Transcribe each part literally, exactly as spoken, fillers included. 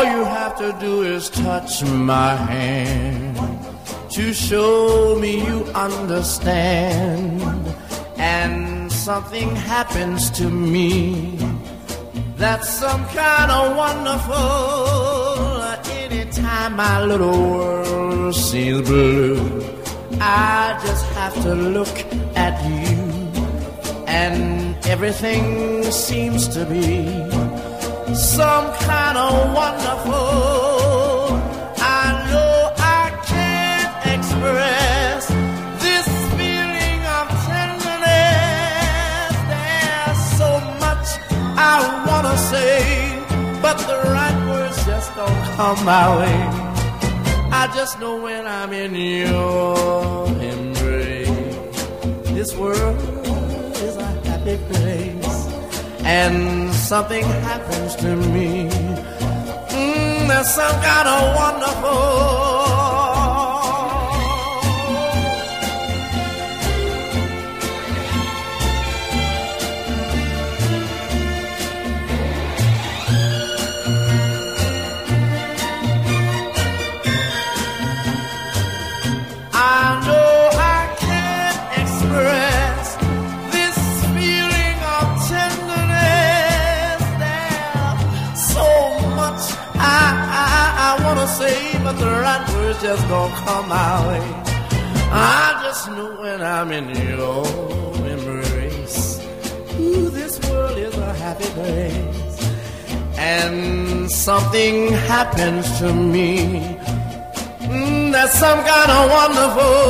you have to do is touch my hand to show me you understand. And something happens to me that's some kind of wonderful. Anytime my little world seems blue, I just have to look at you, and everything seems to be some kind of wonderful. I know I can't express this feeling of tenderness. There's so much I wanna say, but the right words just don't come my way. I just know when I'm in your embrace, this world is a happy place, and something happens to me. Mm, there's some kind of wonderful. Say, but the right words just don't come my way. I just know when I'm in your embrace, ooh, this world is a happy place, and something happens to me. Mm, that's some kind of wonderful,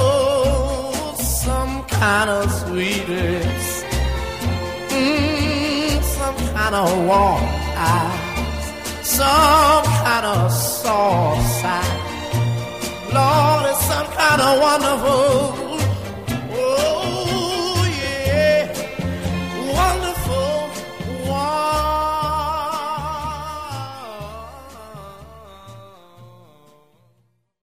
some kind of sweetness, mm, some kind of warm eyes, some kind of